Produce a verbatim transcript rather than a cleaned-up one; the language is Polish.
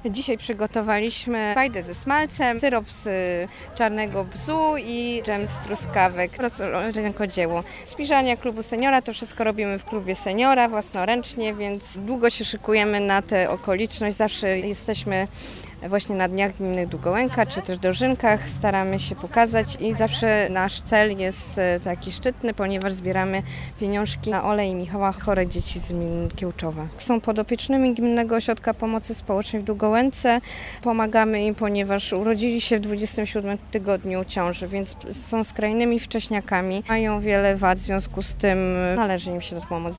Dzisiaj przygotowaliśmy fajdę ze smalcem, syrop z czarnego bzu i dżem z truskawek oraz rękodzieło. Spiżania klubu seniora to wszystko robimy w klubie seniora własnoręcznie, więc długo się szykujemy na tę okoliczność. Zawsze jesteśmy właśnie na Dniach Gminy Długołęka, czy też Dożynkach. Staramy się pokazać i zawsze nasz cel jest taki szczytny, ponieważ zbieramy pieniążki na Ole Michała, chore dzieci z gminy Kiełczowa. Są podopiecznymi Gminnego Ośrodka Pomocy Społecznej w Długołęce. Pomagamy im, ponieważ urodzili się w dwudziestym siódmym tygodniu ciąży, więc są skrajnymi wcześniakami. Mają wiele wad, w związku z tym należy im się ta pomoc.